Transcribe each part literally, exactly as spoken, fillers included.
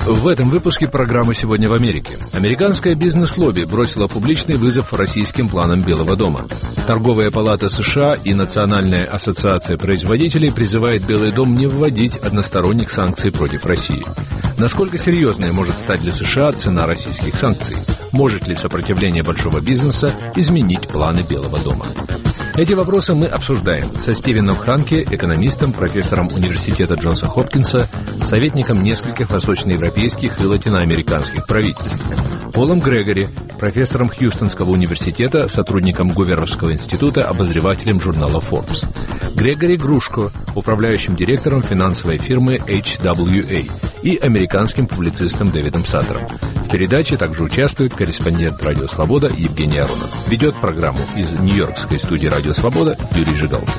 В этом выпуске программы «Сегодня в Америке». Американское бизнес-лобби бросило публичный вызов российским планам Белого дома. Торговая палата США и Национальная ассоциация производителей призывает Белый дом не вводить односторонних санкций против России. Насколько серьезной может стать для США цена российских санкций? Может ли сопротивление большого бизнеса изменить планы Белого дома? Эти вопросы мы обсуждаем со Стивеном Хранке, экономистом, профессором университета Джонса Хопкинса, советником нескольких восточноевропейских и латиноамериканских правительств, Полом Грегори, профессором Хьюстонского университета, сотрудником Гуверновского института, обозревателем журнала Forbes, Грегори Грушко, управляющим директором финансовой фирмы эйч дабл ю эй, и американским публицистом Дэвидом Саттером. В передаче также участвует корреспондент «Радио Свобода» Евгений Аронов. Ведет программу из нью-йоркской студии «Радио Свобода» Юрий Жигалкин.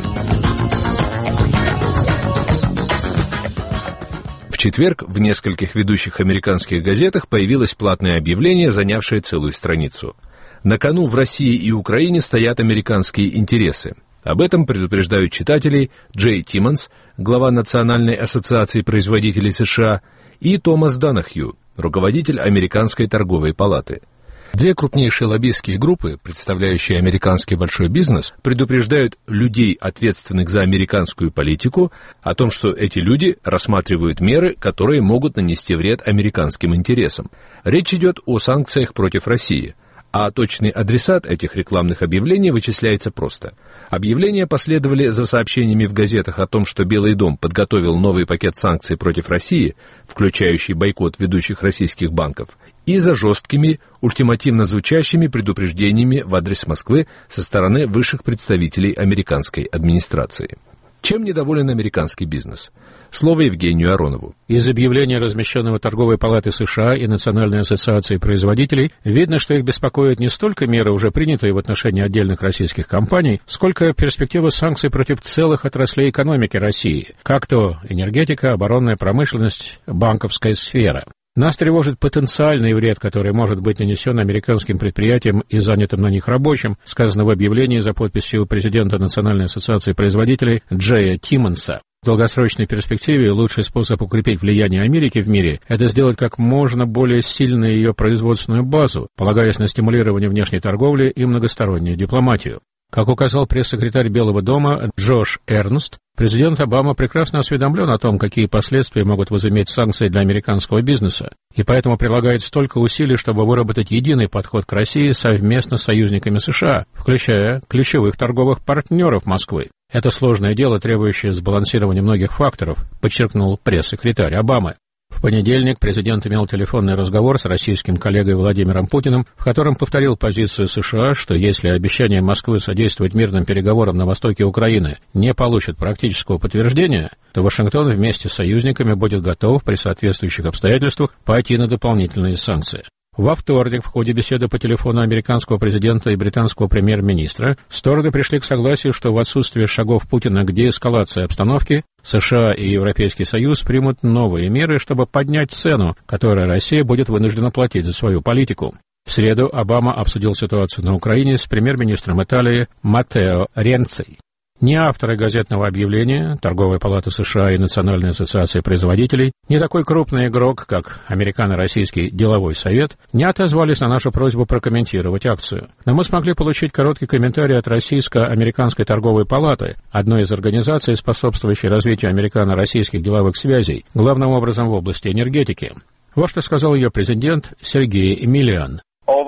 В четверг в нескольких ведущих американских газетах появилось платное объявление, занявшее целую страницу. На кону в России и Украине стоят американские интересы. Об этом предупреждают читателей Джей Тиммонс, глава Национальной ассоциации производителей США, и Томас Донахью, руководитель Американской торговой палаты. Две крупнейшие лоббистские группы, представляющие американский большой бизнес, предупреждают людей, ответственных за американскую политику, о том, что эти люди рассматривают меры, которые могут нанести вред американским интересам. Речь идет о санкциях против России. А точный адресат этих рекламных объявлений вычисляется просто. Объявления последовали за сообщениями в газетах о том, что Белый дом подготовил новый пакет санкций против России, включающий бойкот ведущих российских банков, и за жесткими, ультимативно звучащими предупреждениями в адрес Москвы со стороны высших представителей американской администрации. Чем недоволен американский бизнес? Слово Евгению Аронову. Из объявления, размещенного Торговой палатой США и Национальной ассоциацией производителей, видно, что их беспокоят не столько меры, уже принятые в отношении отдельных российских компаний, сколько перспектива санкций против целых отраслей экономики России, как то энергетика, оборонная промышленность, банковская сфера. Нас тревожит потенциальный вред, который может быть нанесен американским предприятиям и занятым на них рабочим, сказано в объявлении за подписью президента Национальной ассоциации производителей Джея Тиммонса. В долгосрочной перспективе лучший способ укрепить влияние Америки в мире – это сделать как можно более сильной ее производственную базу, полагаясь на стимулирование внешней торговли и многостороннюю дипломатию. Как указал пресс-секретарь Белого дома Джош Эрнст, президент Обама прекрасно осведомлен о том, какие последствия могут возыметь санкции для американского бизнеса, и поэтому прилагает столько усилий, чтобы выработать единый подход к России совместно с союзниками США, включая ключевых торговых партнеров Москвы. Это сложное дело, требующее сбалансирования многих факторов, подчеркнул пресс-секретарь Обамы. В понедельник президент имел телефонный разговор с российским коллегой Владимиром Путиным, в котором повторил позицию США, что если обещание Москвы содействовать мирным переговорам на востоке Украины не получит практического подтверждения, то Вашингтон вместе с союзниками будет готов при соответствующих обстоятельствах пойти на дополнительные санкции. Во вторник в ходе беседы по телефону американского президента и британского премьер-министра стороны пришли к согласию, что в отсутствие шагов Путина к деэскалации обстановки США и Европейский Союз примут новые меры, чтобы поднять цену, которую Россия будет вынуждена платить за свою политику. В среду Обама обсудил ситуацию на Украине с премьер-министром Италии Маттео Ренци. Ни авторы газетного объявления, Торговая палата США и Национальная ассоциация производителей, ни такой крупный игрок, как Американо-Российский деловой совет, не отозвались на нашу просьбу прокомментировать акцию. Но мы смогли получить короткий комментарий от Российско-Американской торговой палаты, одной из организаций, способствующей развитию американо-российских деловых связей, главным образом в области энергетики. Вот что сказал ее президент Сергей Миллиан.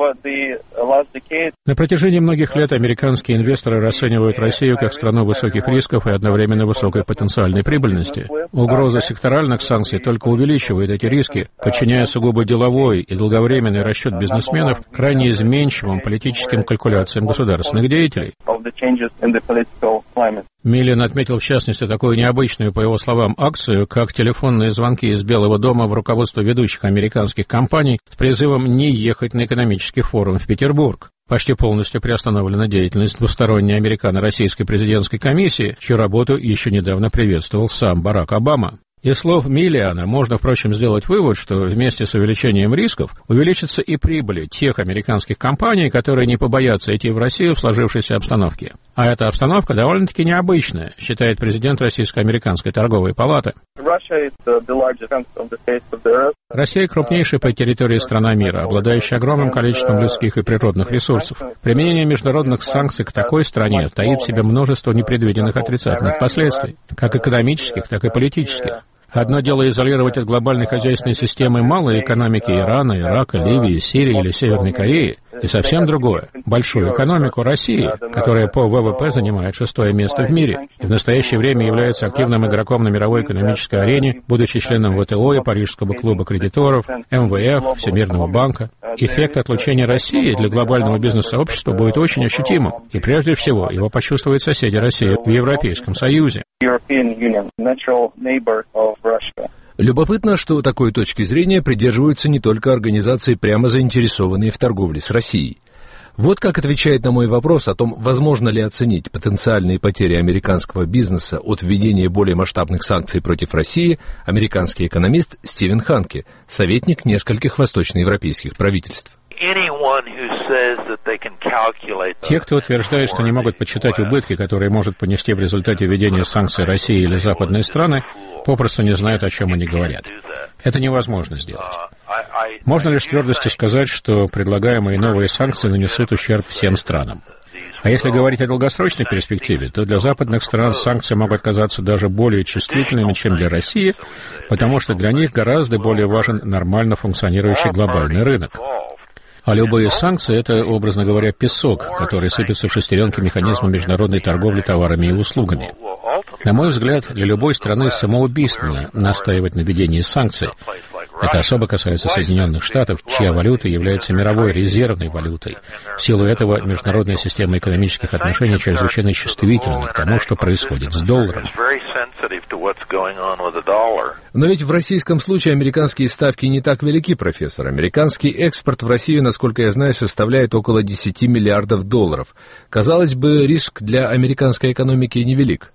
На протяжении многих лет американские инвесторы расценивают Россию как страну высоких рисков и одновременно высокой потенциальной прибыльности. Угроза секторальных санкций только увеличивает эти риски, подчиняя сугубо деловой и долговременный расчет бизнесменов крайне изменчивым политическим калькуляциям государственных деятелей. Миллиан отметил в частности такую необычную, по его словам, акцию, как телефонные звонки из Белого дома в руководство ведущих американских компаний с призывом не ехать на экономический форум в Петербург. Почти полностью приостановлена деятельность двусторонней американо-российской президентской комиссии, чью работу еще недавно приветствовал сам Барак Обама. Из слов Миллиана можно, впрочем, сделать вывод, что вместе с увеличением рисков увеличится и прибыли тех американских компаний, которые не побоятся идти в Россию в сложившейся обстановке. А эта обстановка довольно-таки необычная, считает президент Российско-американской торговой палаты. Россия крупнейшая по территории страна мира, обладающая огромным количеством людских и природных ресурсов. Применение международных санкций к такой стране таит в себе множество непредвиденных отрицательных последствий, как экономических, так и политических. Одно дело изолировать от глобальной хозяйственной системы малые экономики Ирана, Ирака, Ливии, Сирии или Северной Кореи, и совсем другое — большую экономику России, которая по ВВП занимает шестое место в мире и в настоящее время является активным игроком на мировой экономической арене, будучи членом ВТО и Парижского клуба кредиторов, эм вэ эф, Всемирного банка. Эффект отлучения России для глобального бизнес-сообщества будет очень ощутимым, и прежде всего его почувствуют соседи России в Европейском Союзе. Любопытно, что такой точки зрения придерживаются не только организации, прямо заинтересованные в торговле с Россией. Вот как отвечает на мой вопрос о том, возможно ли оценить потенциальные потери американского бизнеса от введения более масштабных санкций против России, американский экономист Стивен Ханке, советник нескольких восточноевропейских правительств. Те, кто утверждает, что не могут подсчитать убытки, которые может понести в результате введения санкций России или западные страны, попросту не знают, о чем они говорят. Это невозможно сделать. Можно лишь с твердостью сказать, что предлагаемые новые санкции нанесут ущерб всем странам. А если говорить о долгосрочной перспективе, то для западных стран санкции могут казаться даже более чувствительными, чем для России, потому что для них гораздо более важен нормально функционирующий глобальный рынок. А любые санкции — это, образно говоря, песок, который сыпется в шестеренки механизма международной торговли товарами и услугами. На мой взгляд, для любой страны самоубийственно настаивать на введении санкций. Это особо касается Соединенных Штатов, чья валюта является мировой резервной валютой. В силу этого международная система экономических отношений чрезвычайно чувствительна к тому, что происходит с долларом. Но ведь в российском случае американские ставки не так велики, профессор. Американский экспорт в Россию, насколько я знаю, составляет около десять миллиардов долларов. Казалось бы, риск для американской экономики невелик.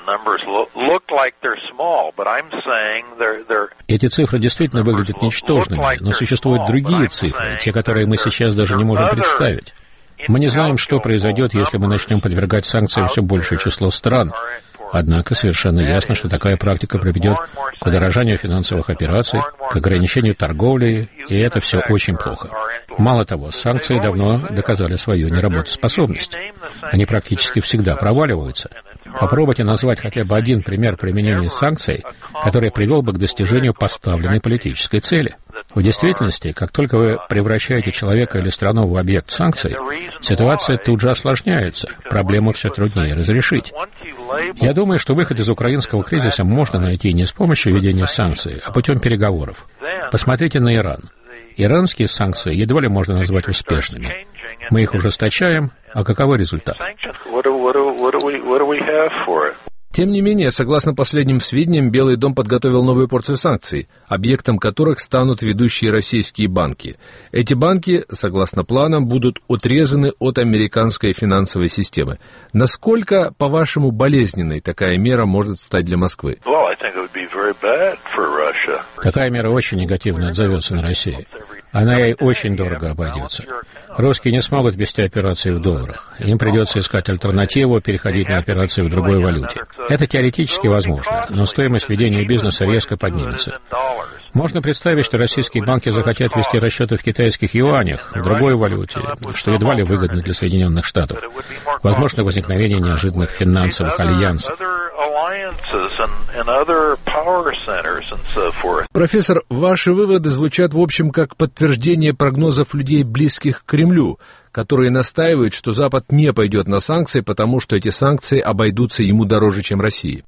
Эти цифры действительно выглядят ничтожными, но существуют другие цифры, те, которые мы сейчас даже не можем представить. Мы не знаем, что произойдет, если мы начнем подвергать санкциям все большее число стран. Однако совершенно ясно, что такая практика приведет к удорожанию финансовых операций, к ограничению торговли, и это все очень плохо. Мало того, санкции давно доказали свою неработоспособность. Они практически всегда проваливаются. Попробуйте назвать хотя бы один пример применения санкций, который привел бы к достижению поставленной политической цели. В действительности, как только вы превращаете человека или страну в объект санкций, ситуация тут же осложняется, проблему все труднее разрешить. Я думаю, что выход из украинского кризиса можно найти не с помощью введения санкций, а путем переговоров. Посмотрите на Иран. Иранские санкции едва ли можно назвать успешными. Мы их ужесточаем, а каковы результаты? Тем не менее, согласно последним сведениям, Белый дом подготовил новую порцию санкций, объектом которых станут ведущие российские банки. Эти банки, согласно планам, будут отрезаны от американской финансовой системы. Насколько, по-вашему, болезненной такая мера может стать для Москвы? Такая мера очень негативно отзовется на Россию. Она ей очень дорого обойдется. Русские не смогут вести операции в долларах. Им придется искать альтернативу, переходить на операции в другой валюте. Это теоретически возможно, но стоимость ведения бизнеса резко поднимется. Можно представить, что российские банки захотят вести расчеты в китайских юанях, в другой валюте, что едва ли выгодно для Соединенных Штатов. Возможно возникновение неожиданных финансовых альянсов. Профессор, ваши выводы звучат в общем как подтверждение прогнозов людей, близких к Кремлю, которые настаивают, что Запад не пойдет на санкции, потому что эти санкции обойдутся ему дороже, чем России.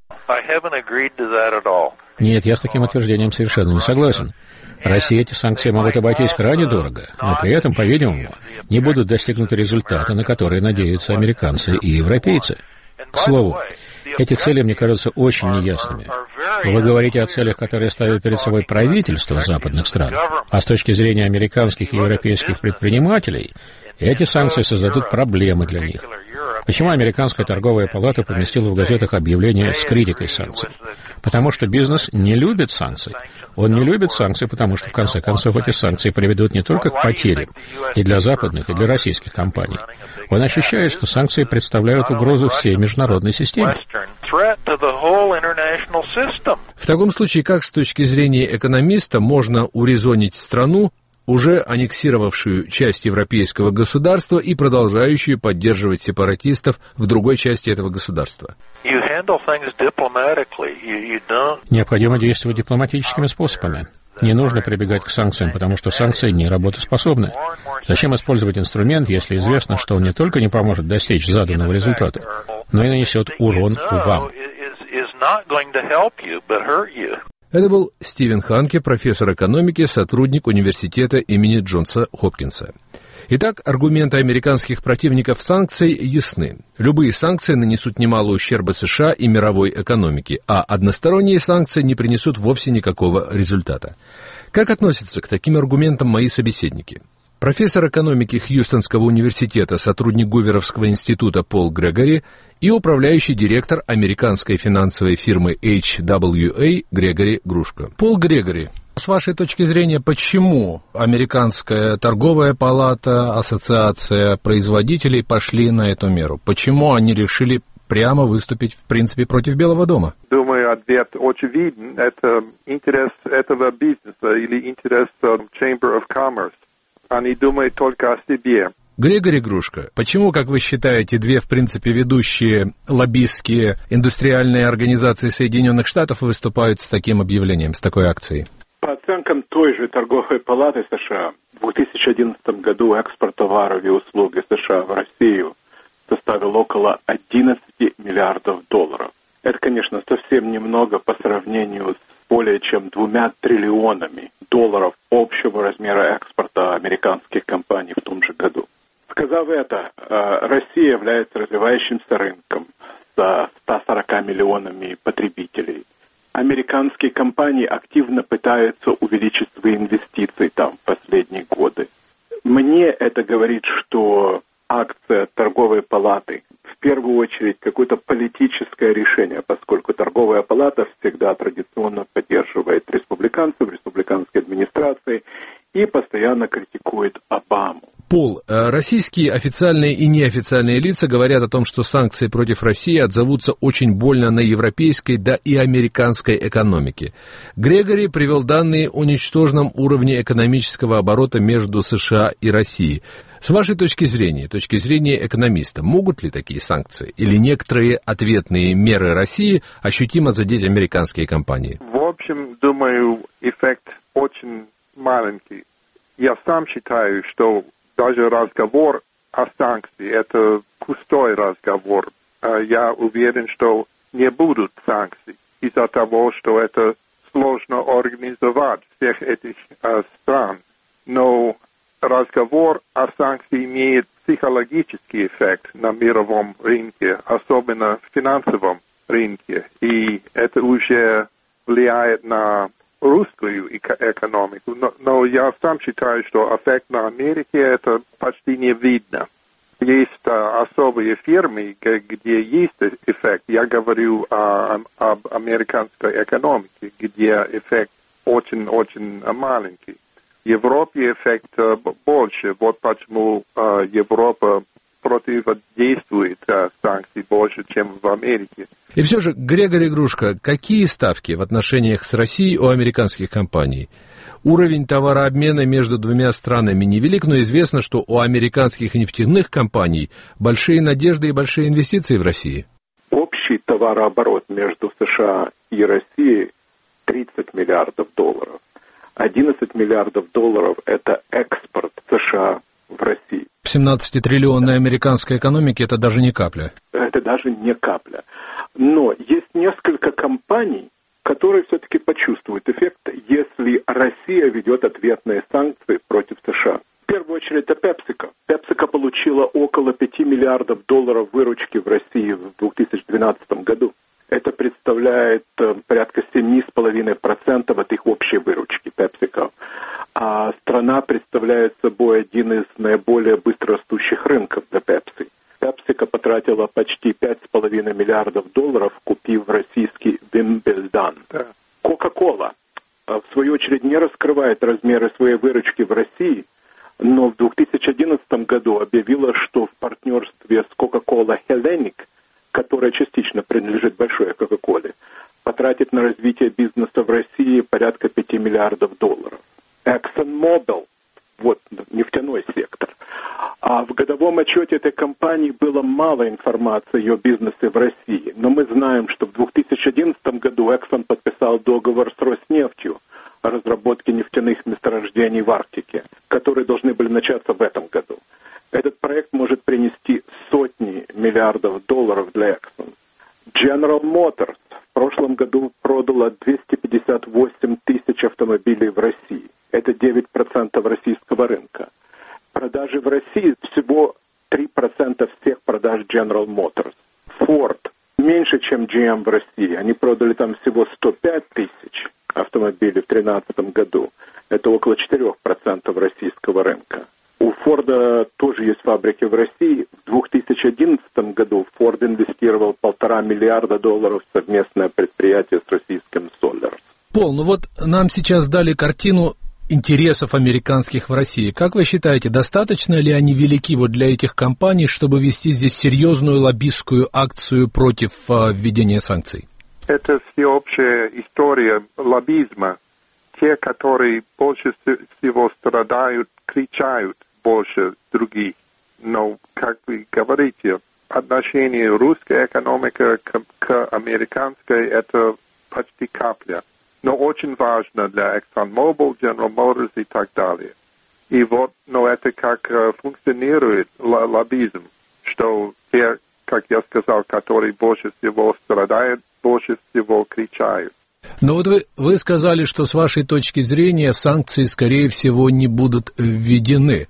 Нет, я с таким утверждением совершенно не согласен. России эти санкции могут обойтись крайне дорого, но при этом, по-видимому, не будут достигнуты результаты, на которые надеются американцы и европейцы. К слову, эти цели мне кажутся очень неясными. Вы говорите о целях, которые ставят перед собой правительства западных стран, а с точки зрения американских и европейских предпринимателей, эти санкции создадут проблемы для них. Почему Американская торговая палата поместила в газетах объявление с критикой санкций? Потому что бизнес не любит санкций. Он не любит санкций, потому что, в конце концов, эти санкции приведут не только к потерям и для западных, и для российских компаний. Он ощущает, что санкции представляют угрозу всей международной системе. В таком случае, как с точки зрения экономиста можно урезонить страну, уже аннексировавшую часть европейского государства и продолжающую поддерживать сепаратистов в другой части этого государства? Необходимо действовать дипломатическими способами. Не нужно прибегать к санкциям, потому что санкции не работоспособны. Зачем использовать инструмент, если известно, что он не только не поможет достичь заданного результата, но и нанесет урон вам? Это был Стивен Ханке, профессор экономики, сотрудник университета имени Джонса Хопкинса. Итак, аргументы американских противников санкций ясны. Любые санкции нанесут немало ущерба США и мировой экономике, а односторонние санкции не принесут вовсе никакого результата. Как относятся к таким аргументам мои собеседники? Профессор экономики Хьюстонского университета, сотрудник Гуверовского института Пол Грегори и управляющий директор американской финансовой фирмы эйч дабл ю эй Грегори Грушко. Пол Грегори, с вашей точки зрения, почему Американская торговая палата, ассоциация производителей пошли на эту меру? Почему они решили прямо выступить, в принципе, против Белого дома? Думаю, ответ очевиден. Это интерес этого бизнеса или интерес Chamber of Commerce. Они думают только о себе. Грегори Грушко, почему, как вы считаете, две, в принципе, ведущие лоббистские индустриальные организации Соединенных Штатов выступают с таким объявлением, с такой акцией? По оценкам той же торговой палаты США, в две тысячи одиннадцатом году экспорт товаров и услуг США в Россию составил около одиннадцать миллиардов долларов. Это, конечно, совсем немного по сравнению с более чем двумя триллионами долларов общего размера экспорта американских компаний в том же году. Сказав это, Россия является развивающимся рынком с ста сорока миллионами потребителей. Американские компании активно пытаются увеличить свои инвестиции там в последние годы. Мне это говорит, что акция торговой палаты в первую очередь какое-то политическое решение, поскольку торговая палата всегда традиционно поддерживает республиканцев, республиканской администрации и постоянно критикует Обаму. Пол, российские официальные и неофициальные лица говорят о том, что санкции против России отзовутся очень больно на европейской, да и американской экономике. Грегори привел данные о ничтожном уровне экономического оборота между США и Россией. С вашей точки зрения, точки зрения экономиста, могут ли такие санкции или некоторые ответные меры России ощутимо задеть американские компании? В общем, думаю, эффект очень маленький. Я сам считаю, что даже разговор о санкции – это пустой разговор. Я уверен, что не будут санкций из-за того, что это сложно организовать всех этих uh, стран. Но разговор о санкции имеет психологический эффект на мировом рынке, особенно в финансовом рынке. И это уже влияет на русскую экономику. Но, но я сам считаю, что эффект на Америке это почти не видно. Есть а, особые фирмы, где есть эффект. Я говорю а, об американской экономике, где эффект очень-очень маленький. В Европе эффект а, больше. Вот почему а, Европа противодействует а, санкции больше, чем в Америке. И все же, Грегори Грушко, какие ставки в отношениях с Россией у американских компаний? Уровень товарообмена между двумя странами невелик, но известно, что у американских нефтяных компаний большие надежды и большие инвестиции в России. Общий товарооборот между США и Россией тридцать миллиардов долларов. одиннадцать миллиардов долларов – это экспорт США в Россию. В семнадцатитриллионной американской экономике это даже не капля. Это даже не капля. Но есть несколько компаний, которые все-таки почувствуют эффект, если Россия ведет ответные санкции против США. В первую очередь это PepsiCo. PepsiCo получила около пяти миллиардов долларов выручки в России в две тысячи двенадцатом году. Это представляет порядка семь целых пять десятых процента от их общей выручки PepsiCo. А страна представляет собой один из наиболее быстрорастущих рынков для Pepsi. PepsiCo потратила почти пять целых пять десятых миллиардов долларов, купив российский Вимбельдан. Coca-Cola, в свою очередь, не раскрывает размеры своей выручки в России, но в две тысячи одиннадцатом году объявила, что в партнерстве с Coca-Cola Hellenic, которая частично принадлежит большой Coca-Cola, потратит на развитие бизнеса в России порядка пяти миллиардов долларов. ExxonMobil, вот нефтяной сектор. А в годовом отчете этой компании было мало информации о ее бизнесе в России. Но мы знаем, что в две тысячи одиннадцатом году Exxon подписал договор с Роснефтью о разработке нефтяных месторождений в Арктике, которые должны были начаться в этом году. Этот проект может принести сотни миллиардов долларов для Exxon. General Motors в прошлом году продала двести пятьдесят восемь тысяч автомобилей в России. Это девять процентов российского рынка. Продажи в России всего три процента всех продаж General Motors. Ford меньше, чем джи эм в России. Они продали там всего сто пять тысяч автомобилей в две тысячи тринадцатом году. Это около четыре процента российского рынка. У Форда тоже есть фабрики в России. В две тысячи одиннадцатом году Ford инвестировал полтора миллиарда долларов в совместное предприятие с российским Solars. Пол, ну вот нам сейчас дали картину интересов американских в России. Как вы считаете, достаточно ли они велики вот для этих компаний, чтобы вести здесь серьезную лоббистскую акцию против а, введения санкций? Это всеобщая история лоббизма. Те, которые больше всего страдают, кричают больше других. Но, как вы говорите, отношение русской экономики к, к американской – это почти капля. Но очень важно для ExxonMobil, General Motors и так далее. И вот, но это как uh, функционирует лоббизм, что те, как я сказал, которые больше всего страдают, больше всего кричают. Но вот вы, вы сказали, что с вашей точки зрения санкции, скорее всего, не будут введены.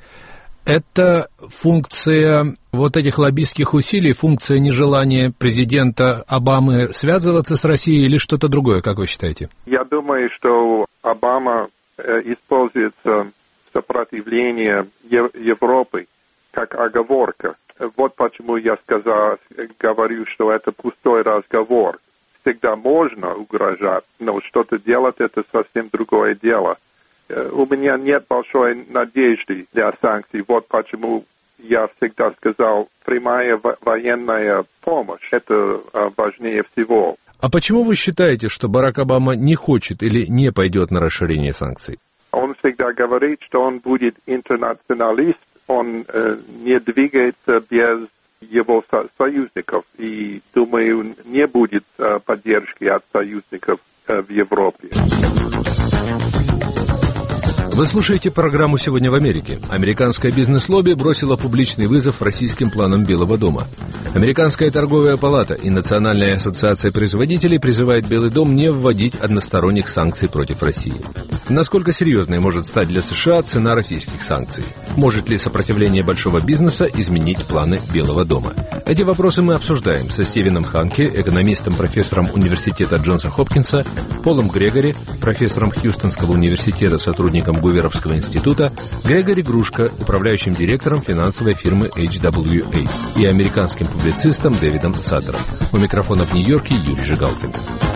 Это функция вот этих лоббистских усилий, функция нежелания президента Обамы связываться с Россией или что-то другое, как вы считаете? Я думаю, что Обама э, использует сопротивление Европы как оговорка. Вот почему я сказал, говорю, что это пустой разговор. Всегда можно угрожать, но что-то делать – это совсем другое дело. У меня нет большой надежды для санкций. Вот почему я всегда сказал, прямая военная помощь – это важнее всего. А почему вы считаете, что Барак Обама не хочет или не пойдет на расширение санкций? Он всегда говорит, что он будет интернационалист, он э, не двигается без его со- союзников. И, думаю, не будет э, поддержки от союзников э, в Европе. Вы слушаете программу «Сегодня в Америке». Американское бизнес-лобби бросило публичный вызов российским планам Белого дома. Американская торговая палата и Национальная ассоциация производителей призывают Белый дом не вводить односторонних санкций против России. Насколько серьезной может стать для США цена российских санкций? Может ли сопротивление большого бизнеса изменить планы Белого дома? Эти вопросы мы обсуждаем со Стивеном Ханке, экономистом, профессором университета Джонса Хопкинса, Полом Грегори, профессором Хьюстонского университета, сотрудником Гуверовского института, Грегори Грушко, управляющим директором финансовой фирмы эйч дабл ю эй, и американским публицистом Дэвидом Саттером. У микрофона в Нью-Йорке Юрий Жигалкин.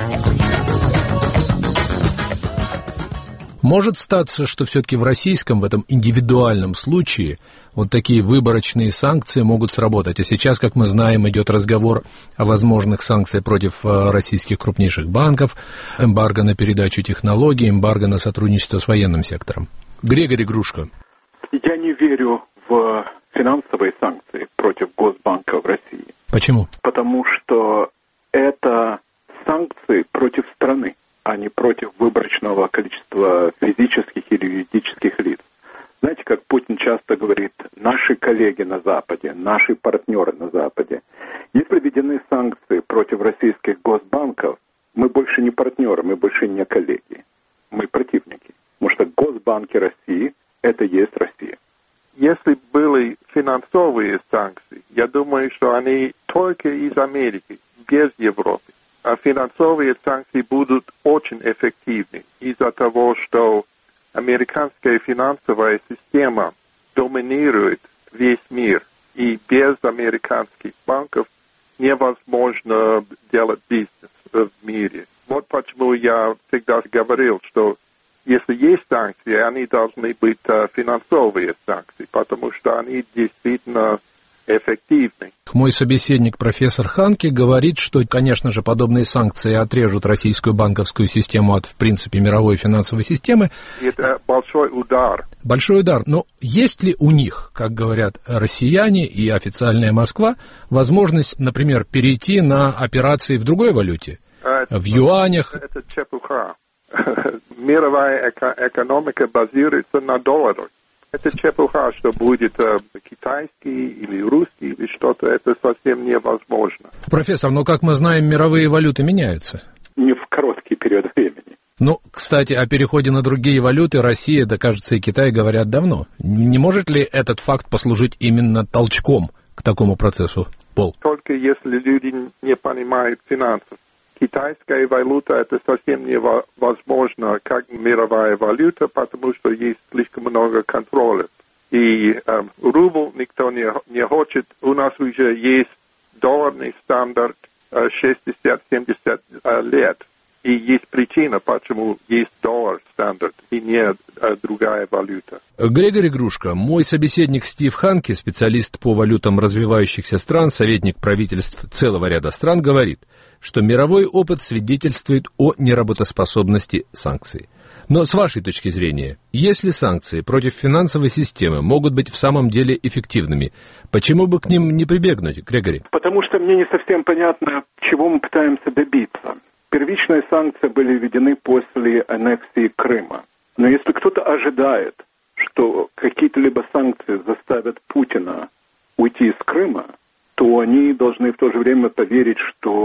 Может статься, что все-таки в российском, в этом индивидуальном случае, вот такие выборочные санкции могут сработать. А сейчас, как мы знаем, идет разговор о возможных санкциях против российских крупнейших банков, эмбарго на передачу технологий, эмбарго на сотрудничество с военным сектором. Грегори Грушко. Я не верю в финансовые санкции против Госбанка в России. Почему? Потому что это санкции против страны, а не против выборочного количества физических или юридических лиц. Знаете, как Путин часто говорит, наши коллеги на Западе, наши партнеры на Западе. Если введены санкции против российских госбанков, мы больше не партнеры, мы больше не коллеги, мы противники. Потому что госбанки России – это и есть Россия. Если были финансовые санкции, я думаю, что они только из Америки, без Европы. А финансовые санкции будут очень эффективны из-за того, что американская финансовая система доминирует весь мир, и без американских банков невозможно делать бизнес в мире. Вот почему я всегда говорил, что если есть санкции, они должны быть финансовые санкции, потому что они действительно эффективны. Мой собеседник, профессор Ханке, говорит, что, конечно же, подобные санкции отрежут российскую банковскую систему от, в принципе, мировой финансовой системы. Это большой удар. Большой удар. Но есть ли у них, как говорят россияне и официальная Москва, возможность, например, перейти на операции в другой валюте? Это, в юанях? Это чепуха. Мировая экономика базируется на долларах. Это чепуха, что будет э, китайский или русский или что-то, это совсем невозможно. Профессор, но, как мы знаем, мировые валюты меняются. Не в короткий период времени. Ну, кстати, о переходе на другие валюты Россия, да, кажется, и Китай говорят давно. Не может ли этот факт послужить именно толчком к такому процессу, Пол? Только если люди не понимают финансов. Китайская валюта – это совсем невозможно, как мировая валюта, потому что есть слишком много контроля. И э, рубль никто не, не хочет. У нас уже есть долларный стандарт э, шестьдесят-семьдесят э, лет. И есть причина, почему есть доллар стандарт и не э, другая валюта. Грегори Грушко, мой собеседник Стив Ханке, специалист по валютам развивающихся стран, советник правительств целого ряда стран, говорит, что мировой опыт свидетельствует о неработоспособности санкций. Но с вашей точки зрения, если санкции против финансовой системы могут быть в самом деле эффективными, почему бы к ним не прибегнуть, Грегори? Потому что мне не совсем понятно, чего мы пытаемся добиться. Первичные санкции были введены после аннексии Крыма. Но если кто-то ожидает, что какие-то либо санкции заставят Путина уйти из Крыма, то они должны в то же время поверить,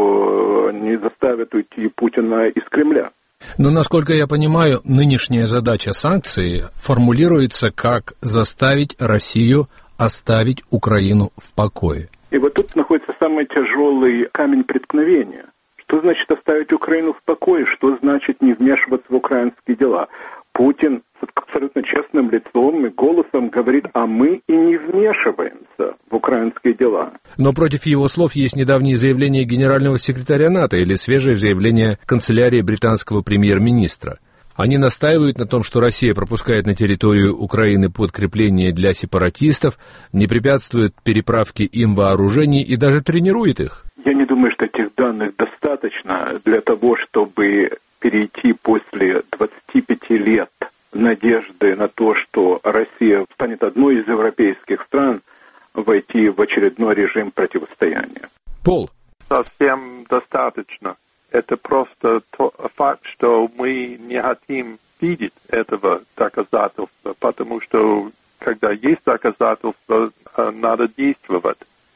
что не заставят уйти Путина из Кремля. Но, насколько я понимаю, нынешняя задача санкций формулируется как заставить Россию оставить Украину в покое. И вот тут находится самый тяжелый камень преткновения. Что значит оставить Украину в покое? Что значит не вмешиваться в украинские дела? Путин с абсолютно честным лицом и голосом говорит, а мы и не вмешиваемся в украинские дела. Но против его слов есть недавние заявления генерального секретаря НАТО или свежее заявление канцелярии британского премьер-министра. Они настаивают на том, что Россия пропускает на территорию Украины подкрепления для сепаратистов, не препятствует переправке им вооружений и даже тренирует их. Я не думаю, что этих данных достаточно для того, чтобы перейти после двадцати пяти лет надежды на то, что Россия станет одной из европейских стран, войти в очередной режим противостояния. Пол. Совсем достаточно. Это просто то, факт, что мы не хотим видеть этого доказательства, потому что, когда есть доказательства, надо действовать,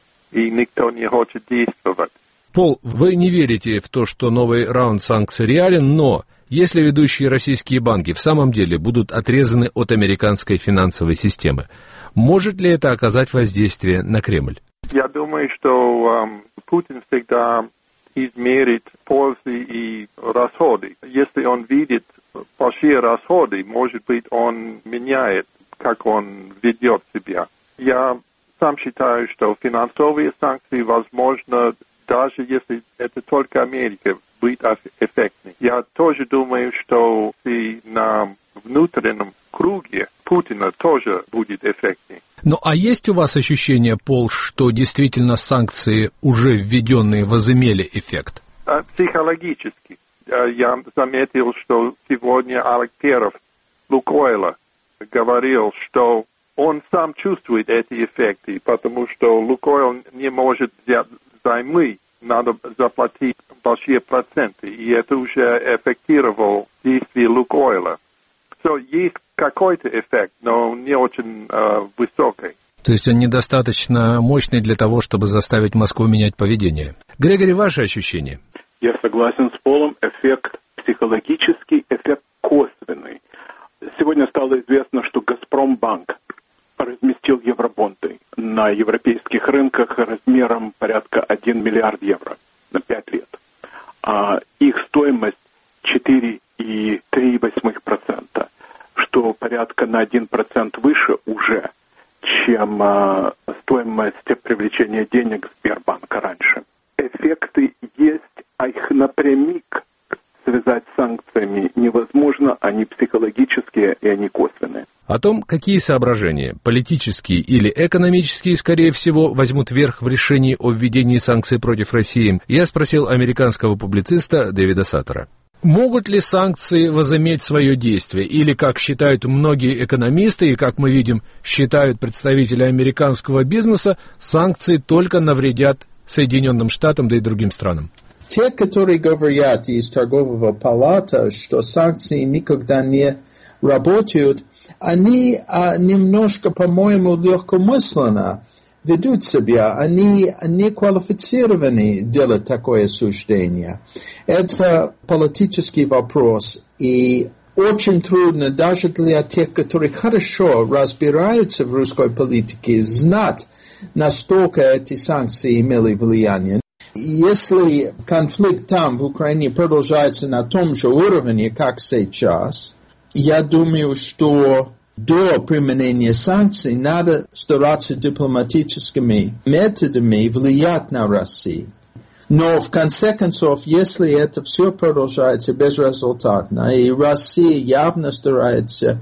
и никто не хочет действовать. Пол, вы не верите в то, что новый раунд санкций реален, но если ведущие российские банки в самом деле будут отрезаны от американской финансовой системы, может ли это оказать воздействие на Кремль? Я думаю, что эм, Путин всегда измерит пользы и расходы. Если он видит большие расходы, может быть, он меняет, как он ведет себя. Я сам считаю, что финансовые санкции, возможно, даже если это только Америка, будет эффектной. Я тоже думаю, что и на внутреннем круге Путина тоже будет эффектней. Ну, а есть у вас ощущение, Пол, что действительно санкции, уже введенные, возымели эффект? Психологически. Я заметил, что сегодня Олег Перов Лукойла говорил, что он сам чувствует эти эффекты, потому что Лукойл не может взять займы, надо заплатить большие проценты, и это уже эффектировало действие Лукойла. So, есть какой-то эффект, но не очень э, высокий. То есть он недостаточно мощный для того, чтобы заставить Москву менять поведение. Грегори, ваши ощущения? Я согласен с Полом. Эффект психологический, эффект косвенный. Сегодня стало известно, что Газпромбанк разместил евробонды на европейских рынках размером порядка один миллиард евро на пять лет. А их стоимость четыре и три десятых процента, что порядка на один процент выше уже, чем а, стоимость привлечения денег Сбербанка раньше. Эффекты есть, а их напрямик связать с санкциями невозможно, они психологические и они косвенные. О том, какие соображения, политические или экономические, скорее всего, возьмут верх в решении о введении санкций против России, я спросил американского публициста Дэвида Саттера. Могут ли санкции возыметь свое действие? Или, как считают многие экономисты, и, как мы видим, считают представители американского бизнеса, санкции только навредят Соединенным Штатам, да и другим странам? Те, которые говорят из торгового палата, что санкции никогда не работают, они а, немножко, по-моему, легкомысленно ведут себя, они не квалифицированы делать такое суждение. Это политический вопрос, и очень трудно даже для тех, которые хорошо разбираются в русской политике, знать, настолько эти санкции имели влияние. Если конфликт там, в Украине, продолжается на том же уровне, как сейчас, я думаю, что до применения санкций надо стараться дипломатическими методами влиять на Россию. Но в конце концов, если это все продолжается безрезультатно, и Россия явно старается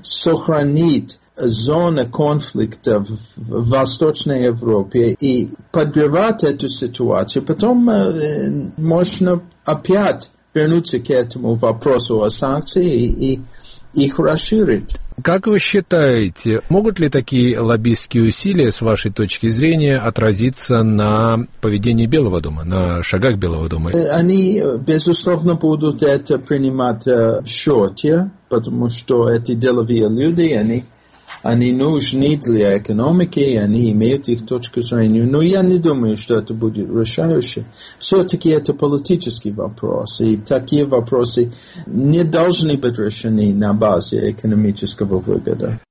сохранить зону конфликта в Восточной Европе и подгревать эту ситуацию, потом э, можно опять вернуться к этому вопросу о санкциях и, и их расширить. Как вы считаете, могут ли такие лоббистские усилия, с вашей точки зрения, отразиться на поведении Белого дома, на шагах Белого дома? Они, безусловно, будут это принимать в счете, потому что эти деловые люди, они, они нужны для экономики, они имеют их точку зрения. Но я не думаю, что это будет решающее. Все-таки это политический вопрос, и такие вопросы не должны быть решены на базе экономического выгода.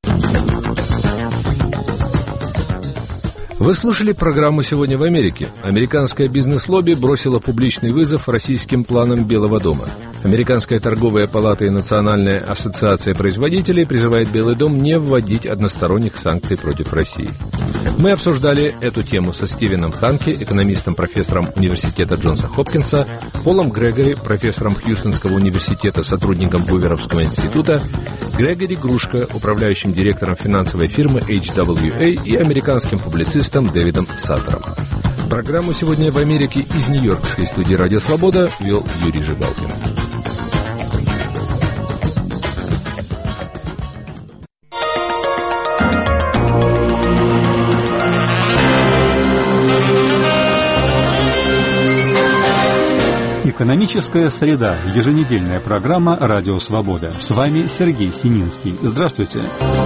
Вы слушали программу «Сегодня в Америке». Американское бизнес-лобби бросило публичный вызов российским планам Белого дома. Американская торговая палата и Национальная ассоциация производителей призывает Белый дом не вводить односторонних санкций против России. Мы обсуждали эту тему со Стивеном Ханке, экономистом-профессором университета Джонса Хопкинса, Полом Грегори, профессором Хьюстонского университета, сотрудником Гуверовского института, Грегори Грушко, управляющим директором финансовой фирмы эйч дабл ю эй, и американским публицистом Дэвидом Саттером. Программу «Сегодня в Америке» из Нью-Йоркской студии «Радио Свобода» вел Юрий Жигалкин. Экономическая среда. Еженедельная программа «Радио Свобода». С вами Сергей Сининский. Здравствуйте.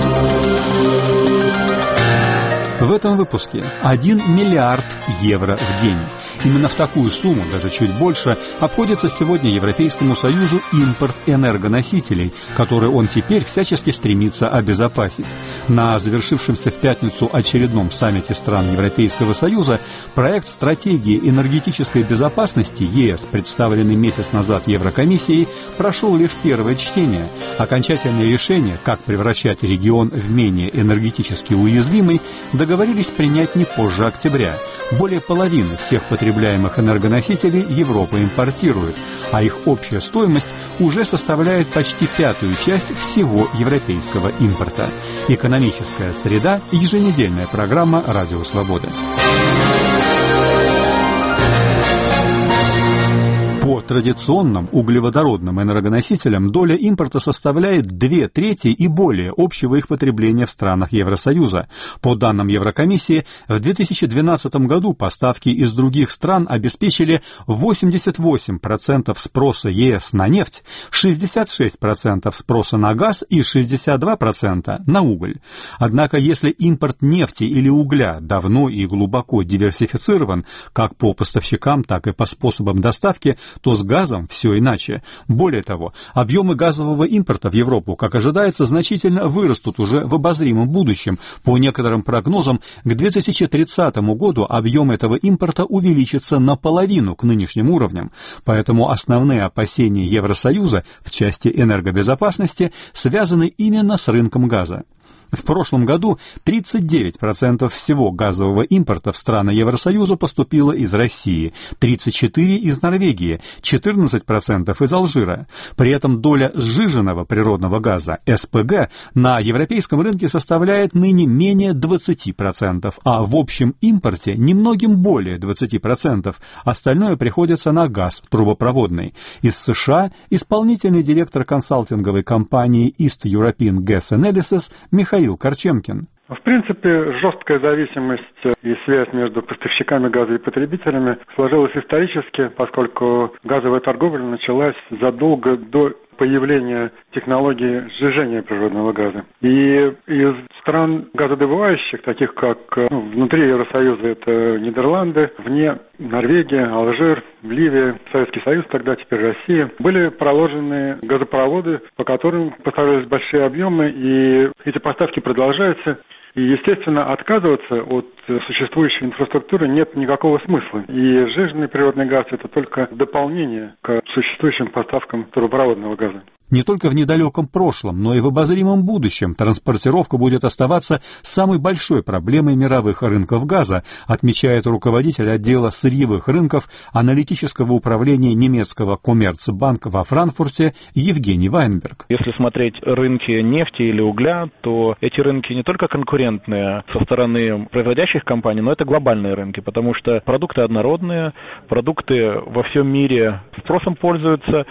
В этом выпуске один миллиард евро в день. Именно в такую сумму, даже чуть больше, обходится сегодня Европейскому Союзу импорт энергоносителей, который он теперь всячески стремится обезопасить. На завершившемся в пятницу очередном саммите стран Европейского Союза проект стратегии энергетической безопасности ЕС, представленный месяц назад Еврокомиссией, прошел лишь первое чтение. Окончательное решение, как превращать регион в менее энергетически уязвимый, договорились принять не позже октября. Более половины всех потребляемых энергоносителей Европа импортирует, а их общая стоимость уже составляет почти пятую часть всего европейского импорта. Экономическая среда. Еженедельная программа «Радио Свобода». По традиционным углеводородным энергоносителям доля импорта составляет две трети и более общего их потребления в странах Евросоюза. По данным Еврокомиссии, в две тысячи двенадцатом году поставки из других стран обеспечили восемьдесят восемь процентов спроса ЕС на нефть, шестьдесят шесть процентов спроса на газ и шестьдесят два процента на уголь. Однако, если импорт нефти или угля давно и глубоко диверсифицирован, как по поставщикам, так и по способам доставки, то с газом все иначе. Более того, объемы газового импорта в Европу, как ожидается, значительно вырастут уже в обозримом будущем. По некоторым прогнозам, к две тысячи тридцатому году объем этого импорта увеличится наполовину к нынешним уровням. Поэтому основные опасения Евросоюза в части энергобезопасности связаны именно с рынком газа. В прошлом году тридцать девять процентов всего газового импорта в страны Евросоюза поступило из России, тридцать четыре процента из Норвегии, четырнадцать процентов из Алжира. При этом доля сжиженного природного газа, эс пэ гэ, на европейском рынке составляет ныне менее двадцать процентов, а в общем импорте немногим более двадцать процентов. Остальное приходится на газ трубопроводный. Из США исполнительный директор консалтинговой компании East European Gas Analysis Михаил Корчемкин. В принципе, жесткая зависимость и связь между поставщиками газа и потребителями сложилась исторически, поскольку газовая торговля началась задолго до появления технологии сжижения природного газа. И из стран газодобывающих, таких как ну, внутри Евросоюза, это Нидерланды, вне Норвегия, Алжир, Ливия, Советский Союз, тогда теперь Россия, были проложены газопроводы, по которым поставлялись большие объемы, и эти поставки продолжаются. И, естественно, отказываться от существующей инфраструктуры нет никакого смысла. И сжиженный природный газ – это только дополнение к существующим поставкам трубопроводного газа. Не только в недалеком прошлом, но и в обозримом будущем транспортировка будет оставаться самой большой проблемой мировых рынков газа, отмечает руководитель отдела сырьевых рынков аналитического управления немецкого Коммерцбанка во Франкфурте Евгений Вайнберг. Если смотреть рынки нефти или угля, то эти рынки не только конкурентные со стороны производящих компаний, но это глобальные рынки, потому что продукты однородные, продукты во всем мире спросом пользуются,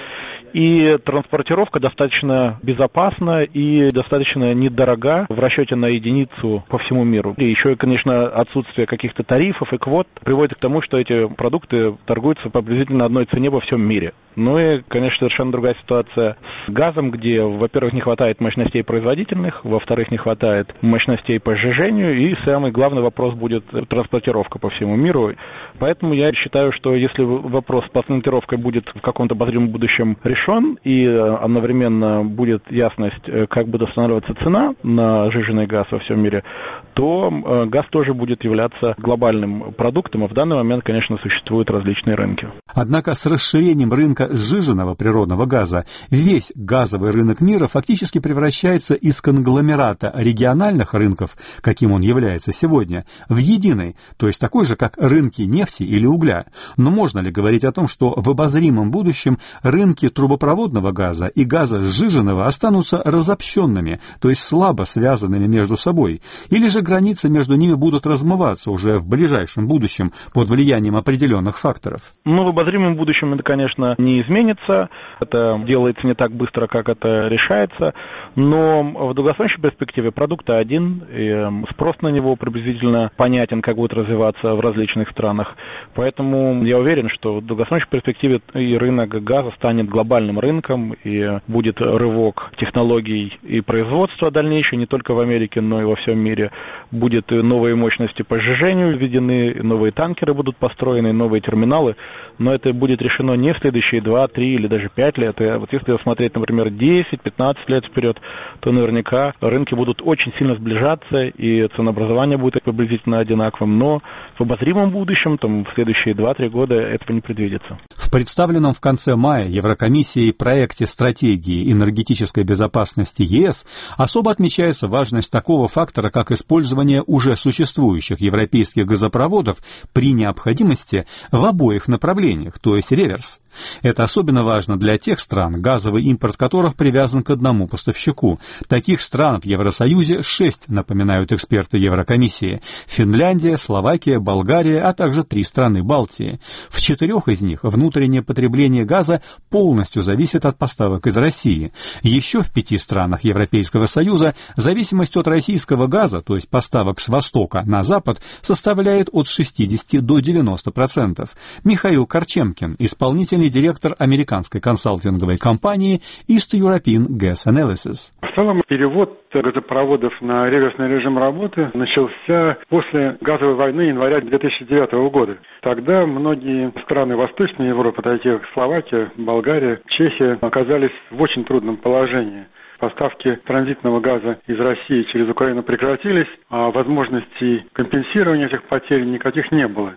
и транспортировка достаточно безопасна и достаточно недорога в расчете на единицу по всему миру. И еще, конечно, отсутствие каких-то тарифов и квот приводит к тому, что эти продукты торгуются по приблизительно одной цене во всем мире. Ну и, конечно, совершенно другая ситуация с газом, где, во-первых, не хватает мощностей производительных, во-вторых, не хватает мощностей по сжижению, и самый главный вопрос будет транспортировка по всему миру. Поэтому я считаю, что если вопрос с транспортировкой будет в каком-то обозримом будущем решен, и одновременно будет ясность, как будет устанавливаться цена на сжиженный газ во всем мире, то газ тоже будет являться глобальным продуктом, а в данный момент, конечно, существуют различные рынки. Однако с расширением рынка сжиженного природного газа весь газовый рынок мира фактически превращается из конгломерата региональных рынков, каким он является сегодня, в единый, то есть такой же, как рынки нефти или угля. Но можно ли говорить о том, что в обозримом будущем рынки трубопроводного газа и газа сжиженного останутся разобщенными, то есть слабо связанными между собой, или же границы между ними будут размываться уже в ближайшем будущем под влиянием определенных факторов? Ну, в обозримом будущем это, конечно, не изменится. Это делается не так быстро, как это решается. Но в долгосрочной перспективе продукт один, и спрос на него приблизительно понятен, как будет развиваться в различных странах. Поэтому я уверен, что в долгосрочной перспективе и рынок газа станет глобальным рынком, и будет рывок технологий и производства дальнейшего, не только в Америке, но и во всем мире. Будут новые мощности по сжижению введены, новые танкеры будут построены, новые терминалы. Но это будет решено не в следующие два, три или даже пять лет. И вот если смотреть, например, десять-пятнадцать лет вперед, то наверняка рынки будут очень сильно сближаться, и ценообразование будет приблизительно одинаковым. Но в обозримом будущем, там, в следующие два-три года этого не предвидится. В представленном в конце мая Еврокомиссией проекте стратегии энергетической безопасности ЕС особо отмечается важность такого фактора, как использование уже существующих европейских газопроводов при необходимости в обоих направлениях, то есть реверс. Это особенно важно для тех стран, газовый импорт которых привязан к одному поставщику. Таких стран в Евросоюзе шесть, напоминают эксперты Еврокомиссии: Финляндия, Словакия, Болгария, а также три страны Балтии. В четырех из них внутреннее потребление газа полностью зависит от поставок из России. Еще в пяти странах Европейского Союза зависимость от российского газа, то есть поставок с востока на запад, составляет от шестидесяти до девяноста процентов. Михаил Корчемкин, исполнительный директор американской консалтинговой компании East European Gas Analysis. В целом, перевод газопроводов на реверсный режим работы начался после газовой войны января две тысячи девятого года. Тогда многие страны Восточной Европы, такие как Словакия, Болгария, Чехия, оказались в очень трудном положении. Поставки транзитного газа из России через Украину прекратились, а возможностей компенсирования этих потерь никаких не было.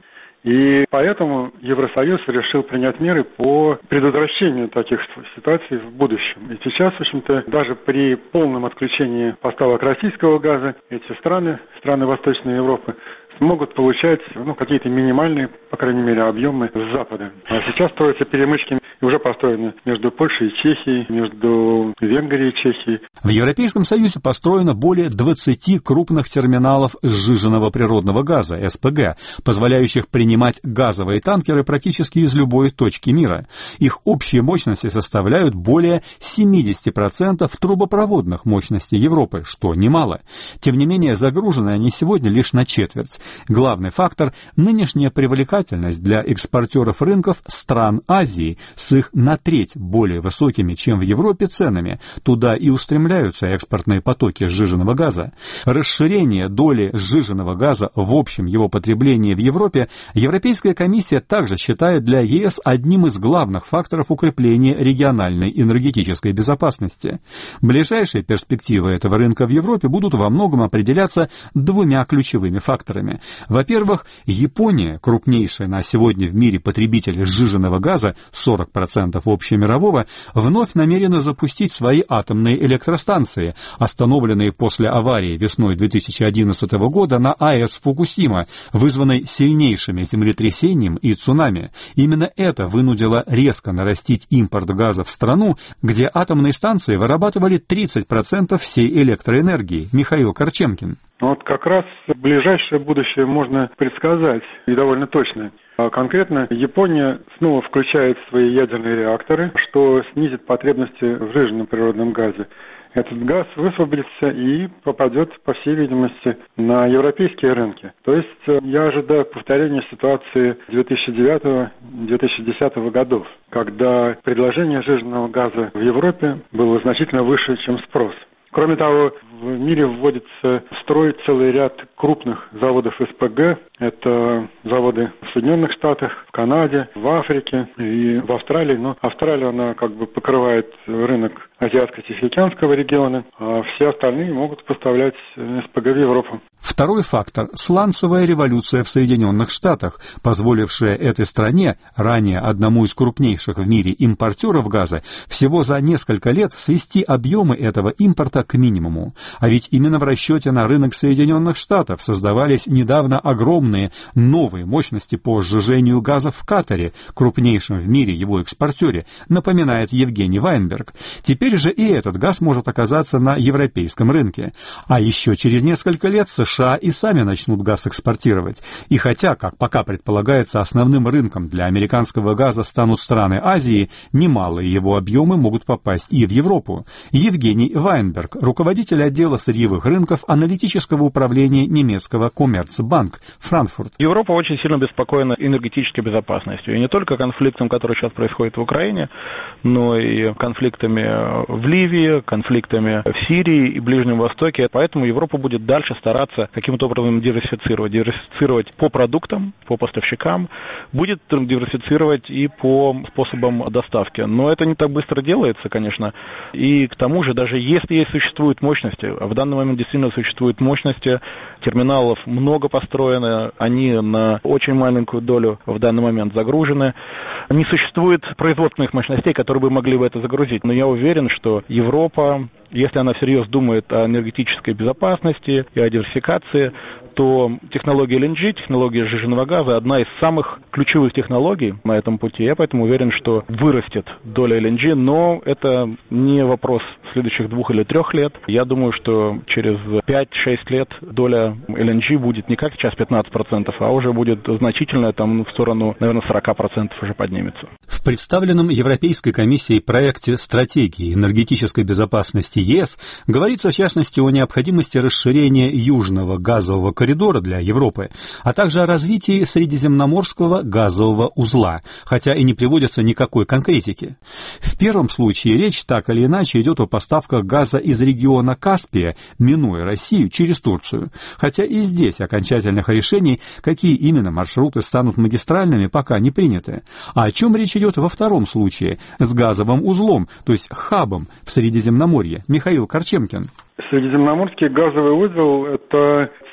И поэтому Евросоюз решил принять меры по предотвращению таких ситуаций в будущем. И сейчас, в общем-то, даже при полном отключении поставок российского газа, эти страны, страны Восточной Европы, смогут получать ну, какие-то минимальные, по крайней мере, объемы с Запада. А сейчас строятся перемычки, уже построены между Польшей и Чехией, между Венгрией и Чехией. В Европейском Союзе построено более двадцати крупных терминалов сжиженного природного газа, эс пэ гэ, позволяющих принимать газовые танкеры практически из любой точки мира. Их общие мощности составляют более семьдесят процентов трубопроводных мощностей Европы, что немало. Тем не менее, загружены они сегодня лишь на четверть. Главный фактор – нынешняя привлекательность для экспортеров рынков стран Азии с их на треть более высокими, чем в Европе, ценами. Туда и устремляются экспортные потоки сжиженного газа. Расширение доли сжиженного газа в общем его потреблении в Европе Европейская комиссия также считает для е эс одним из главных факторов укрепления региональной энергетической безопасности. Ближайшие перспективы этого рынка в Европе будут во многом определяться двумя ключевыми факторами. Во-первых, Япония, крупнейшая на сегодня в мире потребитель сжиженного газа, сорок процентов общемирового, вновь намерена запустить свои атомные электростанции, остановленные после аварии весной две тысячи одиннадцатого года на а эс Фукусима, вызванной сильнейшими землетрясением и цунами. Именно это вынудило резко нарастить импорт газа в страну, где атомные станции вырабатывали тридцать процентов всей электроэнергии. Михаил Корчемкин. Вот как раз ближайшее будущее можно предсказать, и довольно точно. А конкретно Япония снова включает свои ядерные реакторы, что снизит потребности в сжиженном природном газе. Этот газ высвободится и попадет, по всей видимости, на европейские рынки. То есть я ожидаю повторения ситуации две тысячи девятого — две тысячи десятого годов, когда предложение сжиженного газа в Европе было значительно выше, чем спрос. Кроме того, в мире вводится в строй целый ряд крупных заводов эс пэ гэ. Это заводы в Соединенных Штатах, в Канаде, в Африке и в Австралии. Но Австралия, она как бы покрывает рынок Азиатско-Тихоокеанского региона, а все остальные могут поставлять эс пэ гэ в Европу. Второй фактор – сланцевая революция в Соединенных Штатах, позволившая этой стране, ранее одному из крупнейших в мире импортеров газа, всего за несколько лет свести объемы этого импорта к минимуму. А ведь именно в расчете на рынок Соединенных Штатов создавались недавно огромные новые мощности по сжижению газа в Катаре, крупнейшем в мире его экспортере, напоминает Евгений Вайнберг. Теперь же и этот газ может оказаться на европейском рынке. А еще через несколько лет США и сами начнут газ экспортировать. И хотя, как пока предполагается, основным рынком для американского газа станут страны Азии, немалые его объемы могут попасть и в Европу. Евгений Вайнберг, руководитель отдела сырьевых рынков аналитического управления немецкого Коммерцбанк, Франкфурт. Европа очень сильно беспокоена энергетической безопасностью. И не только конфликтом, который сейчас происходит в Украине, но и конфликтами в Ливии, конфликтами в Сирии и Ближнем Востоке. Поэтому Европа будет дальше стараться каким-то образом диверсифицировать. Диверсифицировать по продуктам, по поставщикам, будет диверсифицировать и по способам доставки. Но это не так быстро делается, конечно. И к тому же, даже если есть существуют мощности, а в данный момент действительно существуют мощности, терминалов много построено, они на очень маленькую долю в данный момент загружены. Не существует производственных мощностей, которые бы могли бы это загрузить. Но я уверен, что Европа, если она всерьез думает о энергетической безопасности и о диверсификации, то технология эл эн джи, технология сжиженного газа, одна из самых ключевых технологий на этом пути. Я поэтому уверен, что вырастет доля эл эн джи, но это не вопрос следующих двух или трех лет. Я думаю, что через пять-шесть лет доля эл эн джи будет не как сейчас пятнадцать процентов, а уже будет значительная, там в сторону, наверное, сорок процентов уже поднимется. В представленном Европейской комиссией проекте стратегии энергетической безопасности е эс говорится, в частности, о необходимости расширения южного газового коридора для Европы, а также о развитии средиземноморского газового узла, хотя и не приводится никакой конкретики. В первом случае речь так или иначе идет о поставках газа из региона Каспия, минуя Россию через Турцию, хотя и здесь окончательных решений, какие именно маршруты станут магистральными, пока не приняты. А о чем речь идет во втором случае, с газовым узлом, то есть хабом в Средиземноморье? Михаил Корчемкин. Средиземноморский газовый узел – это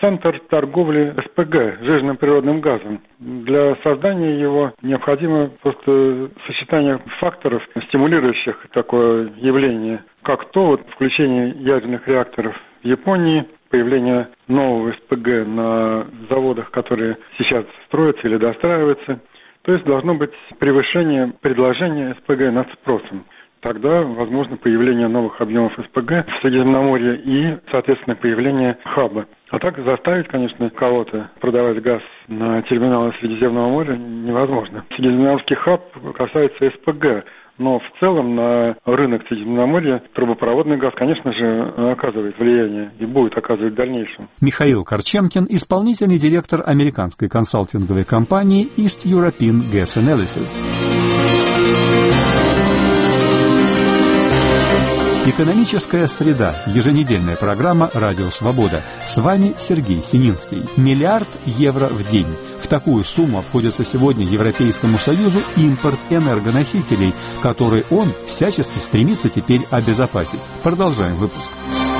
центр торговли эс пэ гэ, жирным природным газом. Для создания его необходимо просто сочетание факторов, стимулирующих такое явление, как то вот включение ядерных реакторов в Японии, появление нового эс пэ гэ на заводах, которые сейчас строятся или достраиваются. То есть должно быть превышение предложения эс пэ гэ над спросом. Тогда возможно появление новых объемов эс пэ гэ в Средиземноморье и, соответственно, появление хаба. А так заставить, конечно, кого-то продавать газ на терминалы Средиземного моря невозможно. Средиземноморский хаб касается эс пэ гэ, но в целом на рынок Средиземноморья трубопроводный газ, конечно же, оказывает влияние и будет оказывать в дальнейшем. Михаил Корчемкин, исполнительный директор американской консалтинговой компании East European Gas Analysis. Экономическая среда. Еженедельная программа «Радио Свобода». С вами Сергей Сининский. Миллиард евро в день. В такую сумму обходится сегодня Европейскому Союзу импорт энергоносителей, который он всячески стремится теперь обезопасить. Продолжаем выпуск.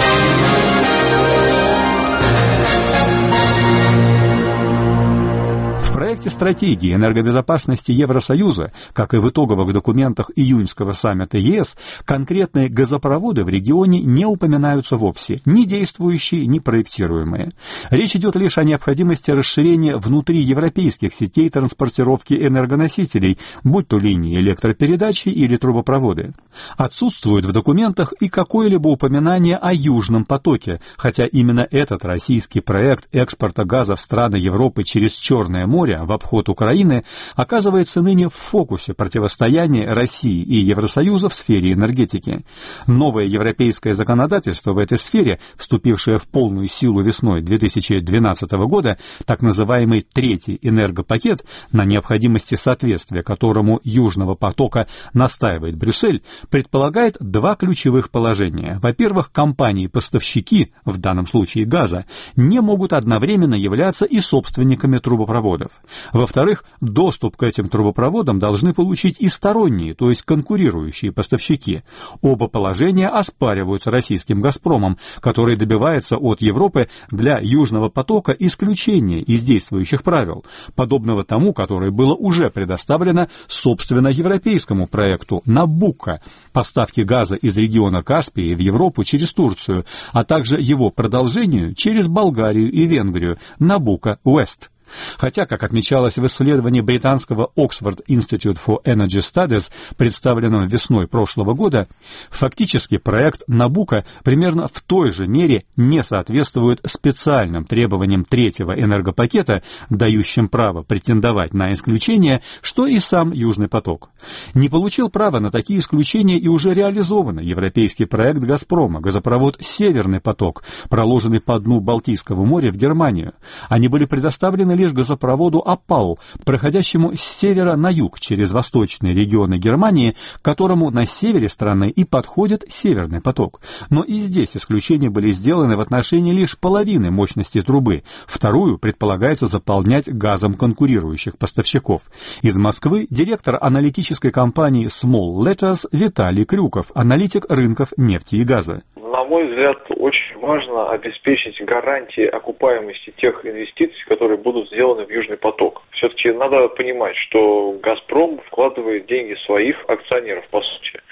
В проекте стратегии энергобезопасности Евросоюза, как и в итоговых документах июньского саммита е эс, конкретные газопроводы в регионе не упоминаются вовсе, ни действующие, ни проектируемые. Речь идет лишь о необходимости расширения внутри европейских сетей транспортировки энергоносителей, будь то линии электропередачи или трубопроводы. Отсутствует в документах и какое-либо упоминание о Южном потоке, хотя именно этот российский проект экспорта газа в страны Европы через Черное море в обход Украины оказывается ныне в фокусе противостояния России и Евросоюза в сфере энергетики. Новое европейское законодательство в этой сфере, вступившее в полную силу весной две тысячи двенадцатого года, так называемый третий энергопакет, на необходимости соответствия которому Южного потока настаивает Брюссель, предполагает два ключевых положения. Во-первых, компании-поставщики, в данном случае газа, не могут одновременно являться и собственниками трубопроводов. Во-вторых, доступ к этим трубопроводам должны получить и сторонние, то есть конкурирующие поставщики. Оба положения оспариваются российским «Газпромом», который добивается от Европы для Южного потока исключения из действующих правил, подобного тому, которое было уже предоставлено собственно европейскому проекту «Набуко» поставки газа из региона Каспии в Европу через Турцию, а также его продолжению через Болгарию и Венгрию «Набуко Уэст». Хотя, как отмечалось в исследовании британского Oxford Institute for Energy Studies, представленном весной прошлого года, фактически проект «Набуко» примерно в той же мере не соответствует специальным требованиям третьего энергопакета, дающим право претендовать на исключение, что и сам Южный поток. Не получил права на такие исключения и уже реализованный европейский проект «Газпрома», газопровод «Северный поток», проложенный по дну Балтийского моря в Германию. Они были предоставлены лишь газопроводу «Опал», проходящему с севера на юг через восточные регионы Германии, к которому на севере страны и подходит Северный поток. Но и здесь исключения были сделаны в отношении лишь половины мощности трубы. Вторую предполагается заполнять газом конкурирующих поставщиков. Из Москвы директор аналитической компании Small Letters Виталий Крюков, аналитик рынков нефти и газа. На мой взгляд, очень важно обеспечить гарантии окупаемости тех инвестиций, которые будут сделаны в Южный поток. Все-таки надо понимать, что «Газпром» вкладывает деньги своих акционеров, по сути.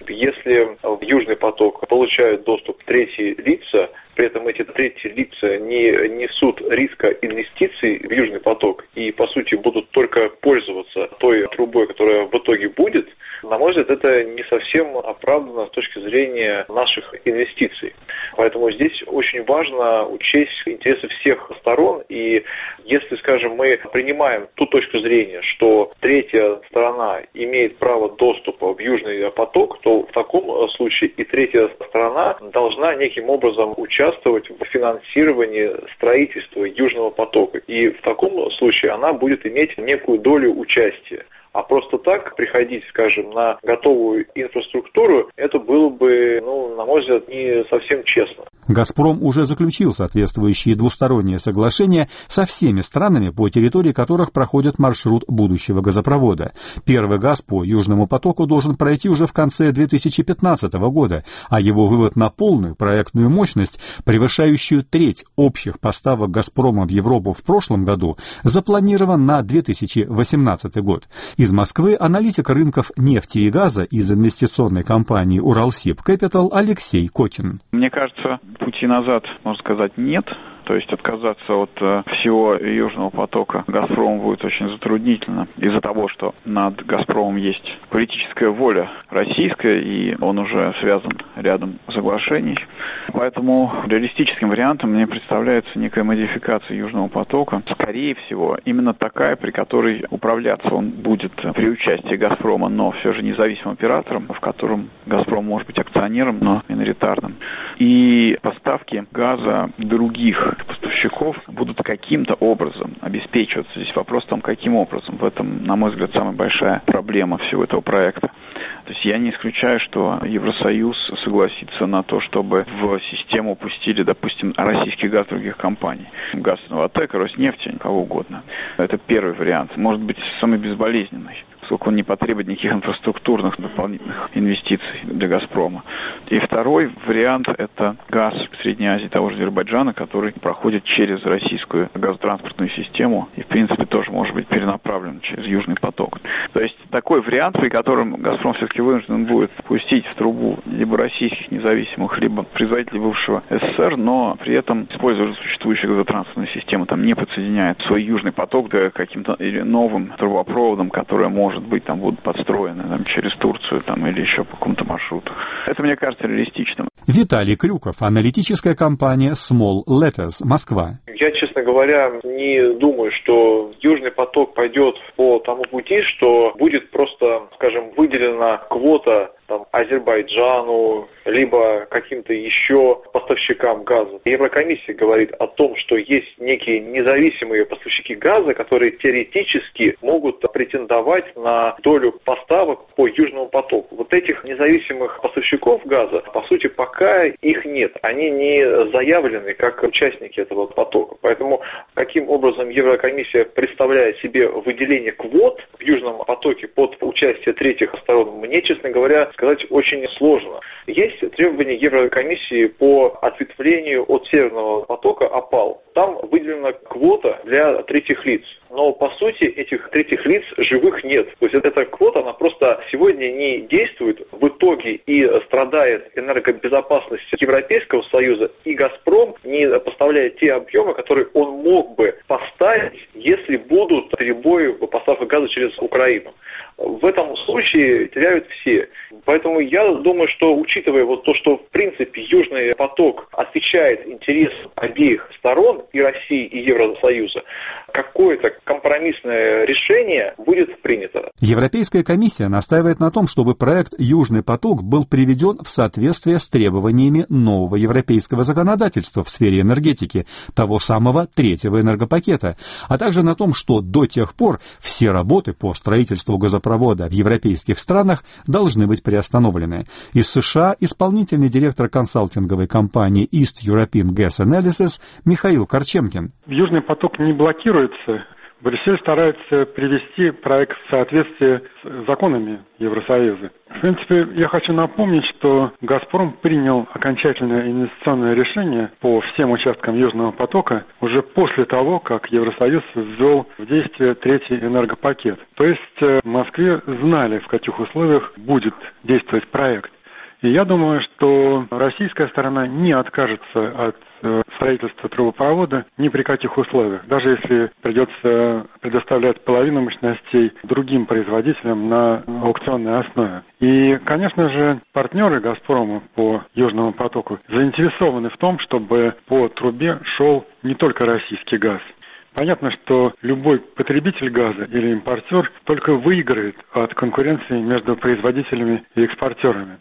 Если в Южный поток получают доступ третьи лица, при этом эти третьи лица не несут риска инвестиций в Южный поток и, по сути, будут только пользоваться той трубой, которая в итоге будет, на мой взгляд, это не совсем оправдано с точки зрения наших инвестиций. Поэтому здесь очень важно учесть интересы всех сторон. И если, скажем, мы принимаем ту точку зрения, что третья сторона имеет право доступа в Южный поток, то в таком случае и третья сторона должна неким образом участвовать в финансировании строительства Южного потока. И в таком случае она будет иметь некую долю участия. А просто так приходить, скажем, на готовую инфраструктуру, это было бы, ну, на мой взгляд, не совсем честно. «Газпром» уже заключил соответствующие двусторонние соглашения со всеми странами, по территории которых проходит маршрут будущего газопровода. Первый газ по Южному потоку должен пройти уже в конце две тысячи пятнадцатого года, а его вывод на полную проектную мощность, превышающую треть общих поставок «Газпрома» в Европу в прошлом году, запланирован на две тысячи восемнадцатый год. Из Москвы аналитик рынков нефти и газа из инвестиционной компании «Уралсиб Кэпитал» Алексей Котин. Мне кажется, пути назад, можно сказать, нет. То есть отказаться от э, всего Южного потока «Газпрому» будет очень затруднительно из-за того, что над «Газпромом» есть политическая воля российская, и он уже связан рядом соглашений. Поэтому реалистическим вариантом мне представляется некая модификация Южного потока. Скорее всего, именно такая, при которой управляться он будет при участии «Газпрома», но все же независимым оператором, в котором «Газпром» может быть акционером, но миноритарным. И поставки газа других поставщиков будут каким-то образом обеспечиваться. Здесь вопрос в том, каким образом. В этом, на мой взгляд, самая большая проблема всего этого проекта. То есть я не исключаю, что Евросоюз согласится на то, чтобы в систему пустили, допустим, российский газ других компаний. Газ Новатэк, Роснефти, кого угодно. Это первый вариант. Может быть, самый безболезненный, поскольку он не потребует никаких инфраструктурных дополнительных инвестиций для «Газпрома». И второй вариант – это газ в Средней Азии, того же Азербайджана, который проходит через российскую газотранспортную систему и, в принципе, тоже может быть перенаправлен через Южный поток. То есть такой вариант, при котором «Газпром» все-таки вынужден будет пустить в трубу либо российских независимых, либо производителей бывшего СССР, но при этом, используя уже существующую газотранспортную систему, там не подсоединяет свой Южный поток к каким-то или новым трубопроводам, которые может Может быть, там будут подстроены там, через Турцию там, или еще по какому-то маршруту. Это, мне кажется, реалистичным. Виталий Крюков, аналитическая компания Small Letters, Москва. Я, честно говоря, не думаю, что Южный поток пойдет по тому пути, что будет просто, скажем, выделена квота там, Азербайджану, либо каким-то еще поставщикам газа. Еврокомиссия говорит о том, что есть некие независимые поставщики газа, которые теоретически могут претендовать на долю поставок по Южному потоку. Вот этих независимых поставщиков газа, по сути, пока их нет. Они не заявлены как участники этого потока. Поэтому каким образом Еврокомиссия представляет себе выделение квот в Южном потоке под участие третьих сторон, мне, честно говоря, сказать очень сложно. Есть требования Еврокомиссии по ответвлению от Северного потока ОПАЛ. Там выделена квота для третьих лиц. Но, по сути, этих третьих лиц живых нет. То есть эта квота, она просто сегодня не действует. В итоге и страдает энергобезопасность Европейского Союза, и «Газпром» не поставляет те объемы, которые он мог бы поставить, если будут перебои в поставках газа через Украину. В этом случае теряют все. Поэтому я думаю, что, учитывая вот то, что в принципе Южный поток отвечает интересам обеих сторон, и России, и Евросоюза, какое-то компромиссное решение будет принято. Европейская комиссия настаивает на том, чтобы проект «Южный поток» был приведен в соответствие с требованиями нового европейского законодательства в сфере энергетики, того самого третьего энергопакета, а также на том, что до тех пор все работы по строительству газопровода в европейских странах должны быть приостановлены. Из США исполнительный директор консалтинговой компании East European Gas Analysis Михаил Корчемкин. Южный поток не блокируется. Брюссель старается привести проект в соответствие с законами Евросоюза. В принципе, я хочу напомнить, что «Газпром» принял окончательное инвестиционное решение по всем участкам Южного потока уже после того, как Евросоюз ввел в действие третий энергопакет. То есть в Москве знали, в каких условиях будет действовать проект. И я думаю, что российская сторона не откажется от строительства трубопровода ни при каких условиях, даже если придется предоставлять половину мощностей другим производителям на аукционной основе. И, конечно же, партнеры «Газпрома» по Южному потоку заинтересованы в том, чтобы по трубе шел не только российский газ. Понятно, что любой потребитель газа или импортер только выиграет от конкуренции между производителями и экспортерами.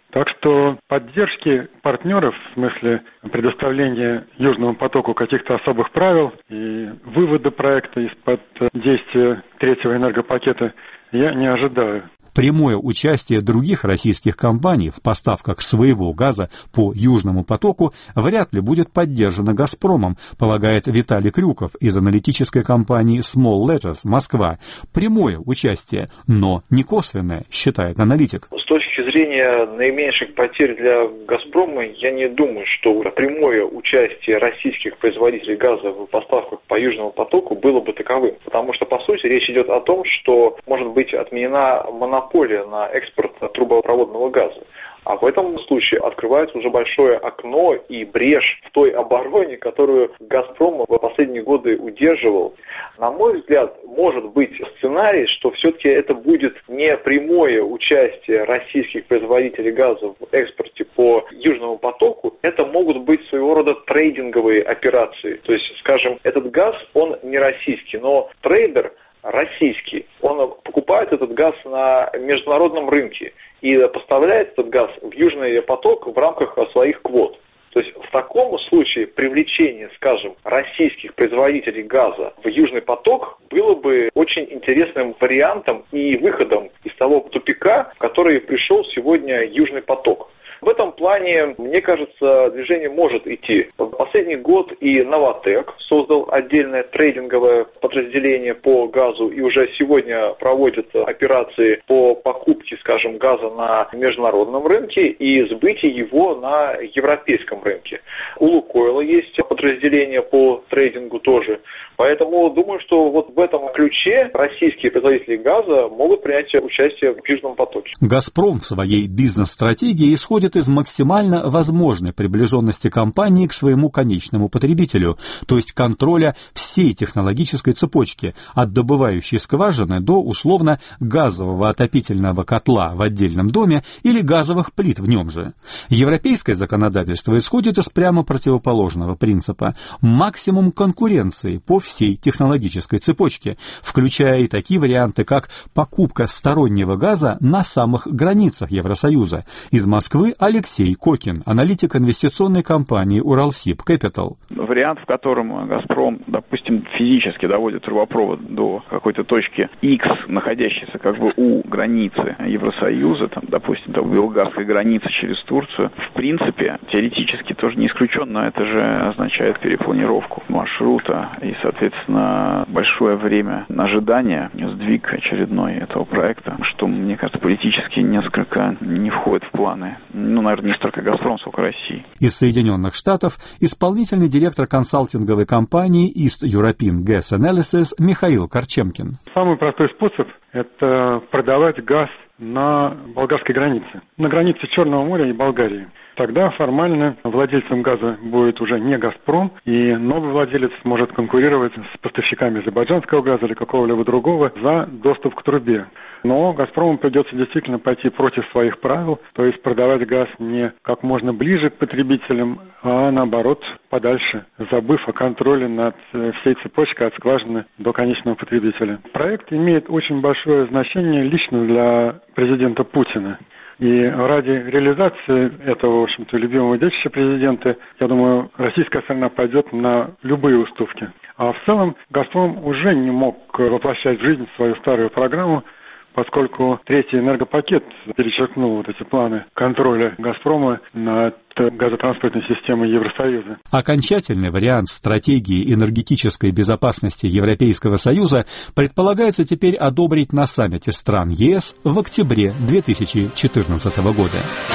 Так что поддержки партнеров, в смысле предоставления Южному потоку каких-то особых правил и вывода проекта из-под действия третьего энергопакета, я не ожидаю. Прямое участие других российских компаний в поставках своего газа по Южному потоку вряд ли будет поддержано «Газпромом», полагает Виталий Крюков из аналитической компании Small Letters Москва. Прямое участие, но не косвенное, считает аналитик. С точки зрения наименьших потерь для «Газпрома», я не думаю, что прямое участие российских производителей газа в поставках по Южному потоку было бы таковым. Потому что, по сути, речь идет о том, что может быть отменена монополия на экспорт трубопроводного газа. А в этом случае открывается уже большое окно и брешь в той обороне, которую «Газпром» в последние годы удерживал. На мой взгляд, может быть сценарий, что все-таки это будет не прямое участие российских производителей газа в экспорте по Южному потоку. Это могут быть своего рода трейдинговые операции. То есть, скажем, этот газ, он не российский, но трейдер российский, он покупает этот газ на международном рынке и поставляет этот газ в Южный поток в рамках своих квот. То есть в таком случае привлечение, скажем, российских производителей газа в Южный поток было бы очень интересным вариантом и выходом из того тупика, в который пришел сегодня Южный поток. В этом плане, мне кажется, движение может идти. В последний год и Новатэк создал отдельное трейдинговое подразделение по газу и уже сегодня проводит операции по покупке, скажем, газа на международном рынке и сбытие его на европейском рынке. У Лукойла есть подразделение по трейдингу тоже. Поэтому думаю, что вот в этом ключе российские производители газа могут принять участие в Южном потоке. «Газпром» в своей бизнес-стратегии исходит из максимально возможной приближенности компании к своему конечному потребителю, то есть контроля всей технологической цепочки, от добывающей скважины до, условно, газового отопительного котла в отдельном доме или газовых плит в нем же. Европейское законодательство исходит из прямо противоположного принципа – максимум конкуренции по всей технологической цепочке, включая и такие варианты, как покупка стороннего газа на самых границах Евросоюза. Из Москвы Алексей Кокин, аналитик инвестиционной компании «Уралсиб Кэпитал». Вариант, в котором «Газпром», допустим, физически доводит трубопровод до какой-то точки X, находящейся как бы у границы Евросоюза, там, допустим, до белгородской границы через Турцию, в принципе, теоретически тоже не исключен, но это же означает перепланировку маршрута и, соответственно, большое время ожидания, сдвиг очередной этого проекта, что, мне кажется, политически несколько не входит в планы. Ну, наверное, не столько «Газпром», сколько России. Из Соединенных Штатов исполнительный директор консалтинговой компании East European Gas Analysis Михаил Корчемкин. Самый простой способ – это продавать газ на болгарской границе, на границе Черного моря и Болгарии. Тогда формально владельцем газа будет уже не «Газпром», и новый владелец может конкурировать с поставщиками азербайджанского газа или какого-либо другого за доступ к трубе. Но «Газпрому» придется действительно пойти против своих правил, то есть продавать газ не как можно ближе к потребителям, а наоборот подальше, забыв о контроле над всей цепочкой от скважины до конечного потребителя. Проект имеет очень большое значение лично для президента Путина. И ради реализации этого, в общем-то, любимого детища президента, я думаю, российская сторона пойдет на любые уступки. А в целом «Газпром» уже не мог воплощать в жизнь свою старую программу, поскольку третий энергопакет перечеркнул вот эти планы контроля «Газпрома» над газотранспортной системой Евросоюза. Окончательный вариант стратегии энергетической безопасности Европейского Союза предполагается теперь одобрить на саммите стран ЕС в октябре две тысячи четырнадцатого года.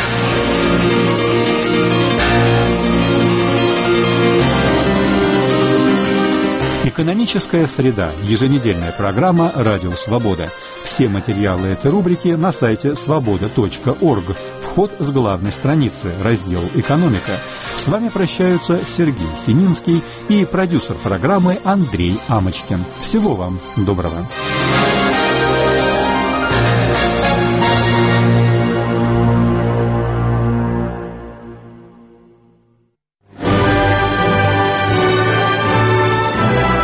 Экономическая среда. Еженедельная программа «Радио Свобода». Все материалы этой рубрики на сайте свобода точка орг. Вход с главной страницы, раздел «Экономика». С вами прощаются Сергей Сининский и продюсер программы Андрей Амочкин. Всего вам доброго.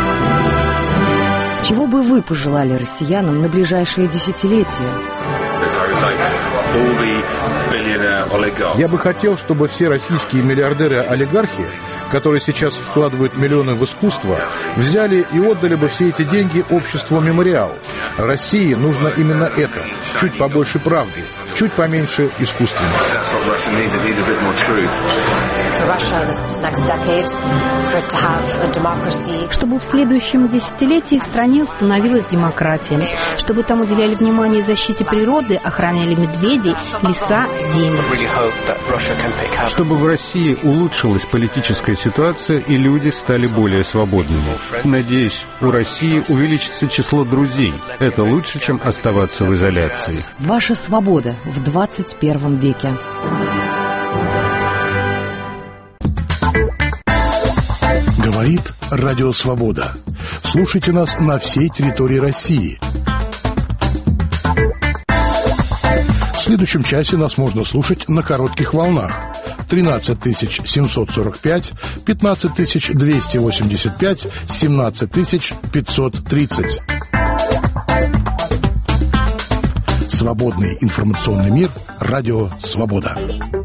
Чего бы вы пожелали россиянам на ближайшие десятилетия? Я бы хотел, чтобы все российские миллиардеры-олигархи, которые сейчас вкладывают миллионы в искусство, взяли и отдали бы все эти деньги обществу «Мемориал». России нужно именно это. Чуть побольше правды, чуть поменьше искусственности. Чтобы в следующем десятилетии в стране установилась демократия, чтобы там уделяли внимание защите природы, охраняли медведей, леса, земли. Чтобы в России улучшилась политическая ситуация и люди стали более свободными. Надеюсь, у России увеличится число друзей. Это лучше, чем оставаться в изоляции. Ваша свобода в двадцать первом веке. Говорит Радио Свобода. Слушайте нас на всей территории России. В следующем часе нас можно слушать на коротких волнах. тринадцать тысяч семьсот сорок пять, пятнадцать тысяч двести восемьдесят пять, семнадцать тысяч пятьсот тридцать. Свободный информационный мир. Радио Свобода.